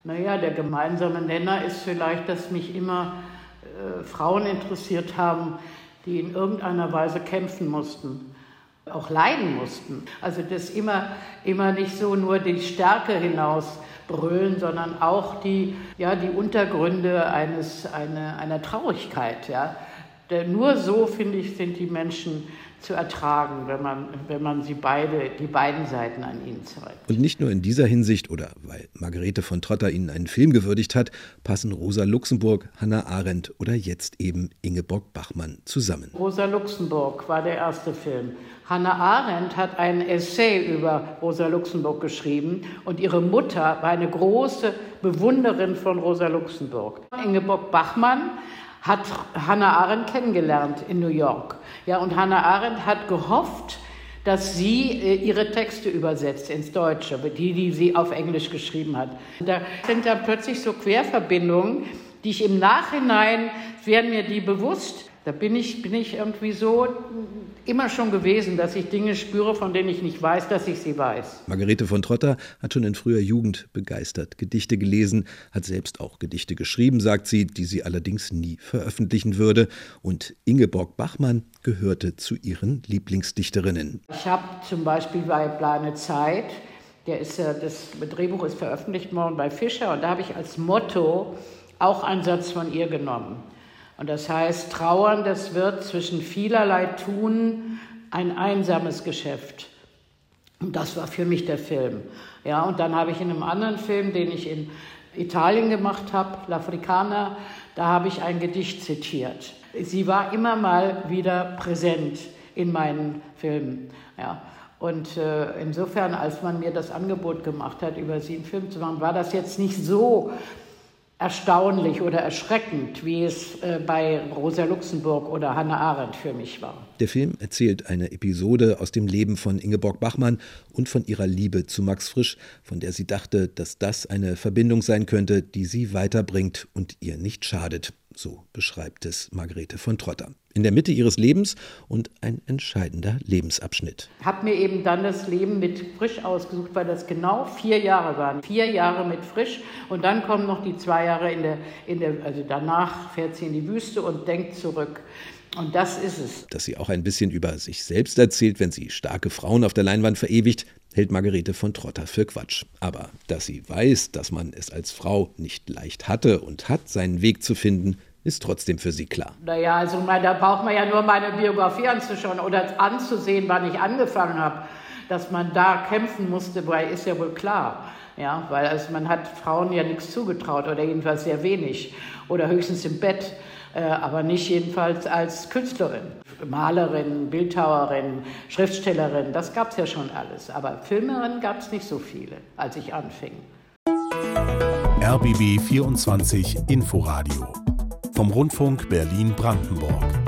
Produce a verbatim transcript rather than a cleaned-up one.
Naja, der gemeinsame Nenner ist vielleicht, dass mich immer äh, Frauen interessiert haben, die in irgendeiner Weise kämpfen mussten, auch leiden mussten. Also das immer, immer nicht so nur die Stärke hinaus brüllen, sondern auch die, ja, die Untergründe eines, eine, einer Traurigkeit. Ja. Denn nur so, finde ich, sind die Menschen zu ertragen, wenn man, wenn man sie beide, die beiden Seiten an ihnen zeigt. Und nicht nur in dieser Hinsicht oder weil Margarete von Trotta ihnen einen Film gewürdigt hat, passen Rosa Luxemburg, Hannah Arendt oder jetzt eben Ingeborg Bachmann zusammen. Rosa Luxemburg war der erste Film. Hannah Arendt hat einen Essay über Rosa Luxemburg geschrieben und ihre Mutter war eine große Bewunderin von Rosa Luxemburg. Ingeborg Bachmann hat Hannah Arendt kennengelernt in New York. Ja, und Hannah Arendt hat gehofft, dass sie äh, ihre Texte übersetzt ins Deutsche, die, die sie auf Englisch geschrieben hat. Da sind dann plötzlich so Querverbindungen, die ich im Nachhinein, werden mir die bewusst. Da bin ich, bin ich irgendwie so immer schon gewesen, dass ich Dinge spüre, von denen ich nicht weiß, dass ich sie weiß. Margarete von Trotta hat schon in früher Jugend begeistert Gedichte gelesen, hat selbst auch Gedichte geschrieben, sagt sie, die sie allerdings nie veröffentlichen würde. Und Ingeborg Bachmann gehörte zu ihren Lieblingsdichterinnen. Ich habe zum Beispiel bei Blane Zeit, der ist, das Drehbuch ist veröffentlicht worden bei Fischer, und da habe ich als Motto auch einen Satz von ihr genommen. Und das heißt, Trauern, das wird zwischen vielerlei tun ein einsames Geschäft. Und das war für mich der Film. Ja, und dann habe ich in einem anderen Film, den ich in Italien gemacht habe, L'Africana, da habe ich ein Gedicht zitiert. Sie war immer mal wieder präsent in meinen Filmen. Ja. Und äh, insofern, als man mir das Angebot gemacht hat, über sie einen Film zu machen, war das jetzt nicht so erstaunlich oder erschreckend, wie es äh, bei Rosa Luxemburg oder Hannah Arendt für mich war. Der Film erzählt eine Episode aus dem Leben von Ingeborg Bachmann und von ihrer Liebe zu Max Frisch, von der sie dachte, dass das eine Verbindung sein könnte, die sie weiterbringt und ihr nicht schadet. So beschreibt es Margarete von Trotta. In der Mitte ihres Lebens und ein entscheidender Lebensabschnitt. Ich habe mir eben dann das Leben mit Frisch ausgesucht, weil das genau vier Jahre waren. Vier Jahre mit Frisch und dann kommen noch die zwei Jahre in der, in der, also danach fährt sie in die Wüste und denkt zurück. Und das ist es. Dass sie auch ein bisschen über sich selbst erzählt, wenn sie starke Frauen auf der Leinwand verewigt, hält Margarete von Trotta für Quatsch. Aber dass sie weiß, dass man es als Frau nicht leicht hatte und hat, seinen Weg zu finden, ist trotzdem für sie klar. Naja, also da braucht man ja nur meine Biografie anzuschauen oder anzusehen, wann ich angefangen habe. Dass man da kämpfen musste, weil ist ja wohl klar. Ja, weil also man hat Frauen ja nichts zugetraut oder jedenfalls sehr wenig oder höchstens im Bett, äh, aber nicht jedenfalls als Künstlerin. Malerin, Bildhauerin, Schriftstellerin, das gab es ja schon alles. Aber Filmerin gab es nicht so viele, als ich anfing. R B B vierundzwanzig Inforadio vom Rundfunk Berlin-Brandenburg.